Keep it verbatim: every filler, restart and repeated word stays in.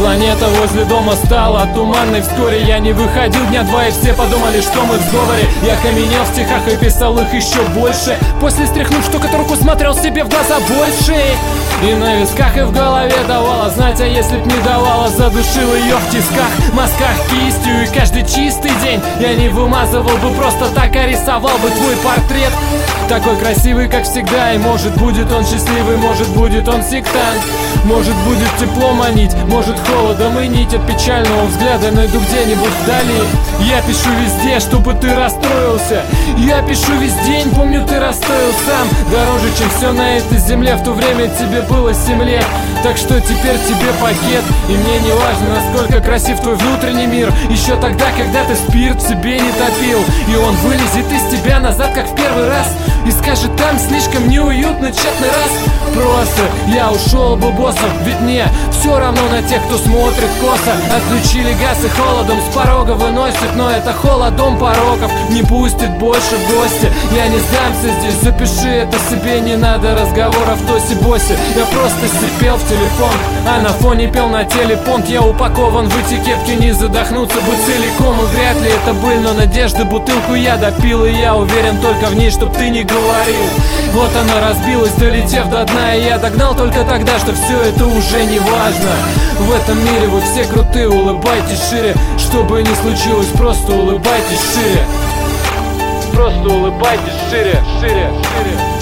Планета возле дома стала туманной. Вскоре я не выходил дня два, и все подумали, что мы в сговоре. Я каменел в стихах и писал их еще больше. После стряхнув штукатурку, смотрел себе в глаза больше. И на висках, и в голове давала знать, а если б не давала, задушил ее в тисках, мазках кистью. И каждый чистый день я не вымазывал бы просто так, а рисовал бы твой портрет. Такой красивый, как всегда, и может будет он счастливый, может будет он сектант. Может будет тепло манить, может холодом и нить от печального взгляда найду где-нибудь вдали. Я пишу везде, чтобы ты расстроился. Я пишу весь день, помню, ты расстроил сам. Дороже, чем все на этой земле. В то время тебе было семь лет, так что теперь тебе пакет. И мне не важно, насколько красив твой внутренний мир. Еще тогда, когда ты спирт в себе не топил, и он вылезет из тебя назад, как в первый раз, и скажет: там слишком неуютно, тщетный раз. Просто я ушел бы боссом, ведь мне все равно на тех, кто смотрит косо. Отключили газ и холодом с порога выносит, но это холодом пороков не пустит больше в гости. Я не сдамся здесь, запиши это себе, не надо разговоров в тосе-босе. Я просто сипел в телефон, а на фоне пел на телепонт. Я упакован в эти кепки, не задохнуться бы целиком. И вряд ли это быль, но надежды бутылку я допил. И я уверен только в ней, чтоб ты не говорил. Вот она разбилась, долетев до дна, и я догнал только тогда, что все это уже не важно. В этом мире вы все крутые, улыбайтесь шире. Что бы ни случилось, просто улыбайтесь шире. Просто улыбайтесь шире, шире, шире.